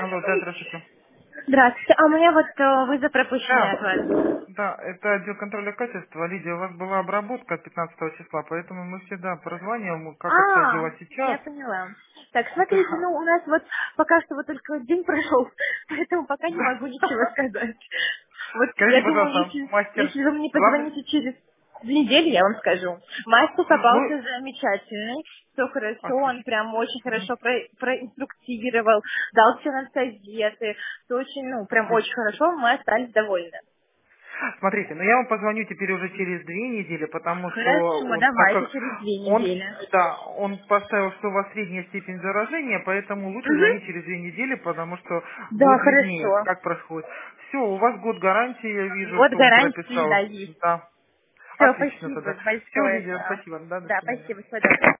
Алло, да, здравствуйте. Здравствуйте. А у меня вот вызов пропущенный Да, от вас. да, это отдел контроля качества. Лидия, у вас была обработка 15 числа, поэтому мы всегда прозваниваем, как обстоят А, дела сейчас. я поняла. Так, смотрите, Да. ну у нас вот пока что вот только день прошел, поэтому пока не могу ничего сказать. Вот я Скажите, думаю, пожалуйста, если, мастер, если вы мне главный... позвоните через 2 недели, я вам скажу. Мастер попался Вы... замечательный, все хорошо, он Отлично. прям очень Мгм. хорошо проинструктировал, дал все нам советы, все очень, ну, прям очень хорошо, мы остались довольны. Смотрите, ну я вам позвоню теперь уже через 2 недели, потому что Хорошо, он, так давайте как через 2 недели. он поставил, что у вас средняя степень заражения, поэтому лучше Угу. звонить через 2 недели, потому что Да, будет виднее, хорошо. как происходит. Все, у вас год гарантии, я вижу, Вот что он гарантии, да, прописал. есть. Да. Все, Отлично спасибо тогда. Все, большое. Лидия, спасибо. Да, до Да, свидания. спасибо, всего доброго.